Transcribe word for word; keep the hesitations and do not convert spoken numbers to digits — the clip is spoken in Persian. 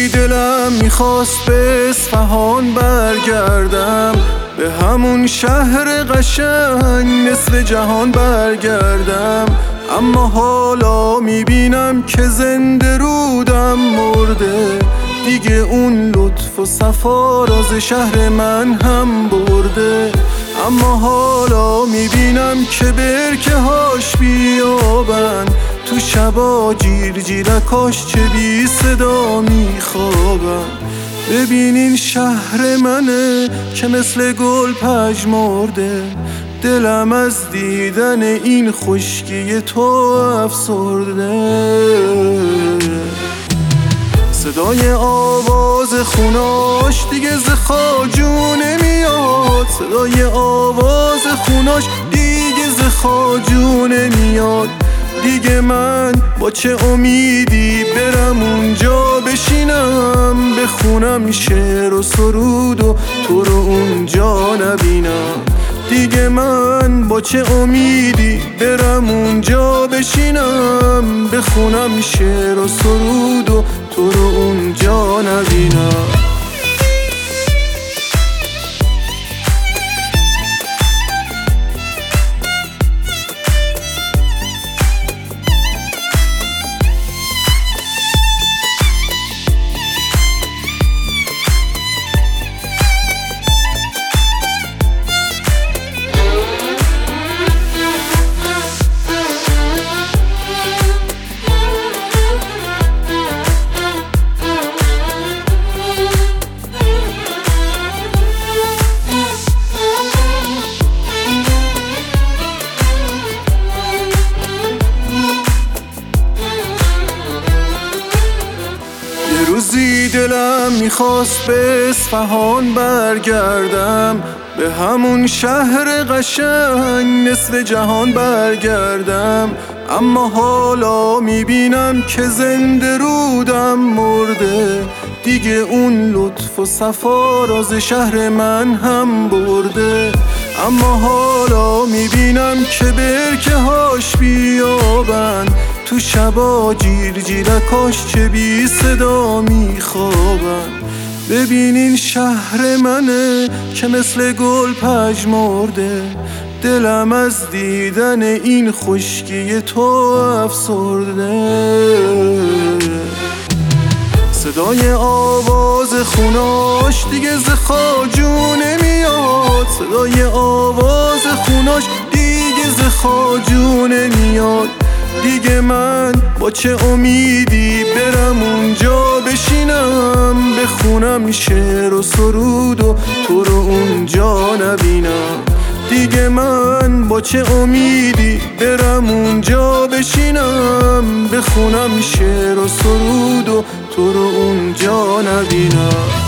روزی دلم میخواست به اصفهان برگردم، به همون شهر قشنگ مثل جهان برگردم. اما حالا میبینم که زنده رودم مرده، دیگه اون لطف و صفا را ز شهر من هم برده. اما حالا میبینم که برکه هاش بیابن، تو شبا جیر جیرکاش چه بی صدا میخوابن. ببینین شهر منه که مثل گل پژمرده، دلم از دیدن این خشکی تو افسرده. صدای آواز خوناش دیگه ز خواجو نمیاد، صدای آواز خوناش دیگه ز خواجو نمیاد. دیگه من با چه امیدی برم اونجا بشینم، بخونم شعر و سرود و تو رو اونجا نبینم. دیگه من با چه امیدی برم اونجا بشینم، بخونم شعر و سرود و تو رو اونجا نبینم. روزی دلم میخواست به اصفهان برگردم، به همون شهر قشنگ مثل جهان برگردم. اما حالا میبینم که زنده رودم مرده، دیگه اون لطف و صفا را ز شهر من هم برده. اما حالا میبینم که برکه هاش بیابن، تو شبا جیر جیرکاش چه بی صدا میخوابن. ببینین شهر منه که مثل گل پژمرده، دلم از دیدن این خشکی تو افسرده. صدای آواز خوناش دیگه ز خواجو نمیاد، صدای آواز خوناش دیگه ز خواجو نمیاد. دیگه من با چه امیدی برم اونجا بشینم، بخونم شعر و سرود و تو رو اونجا نبینم. دیگه من با چه امیدی برم اونجا بشینم، بخونم شعر و سرود و تو رو اونجا نبینم.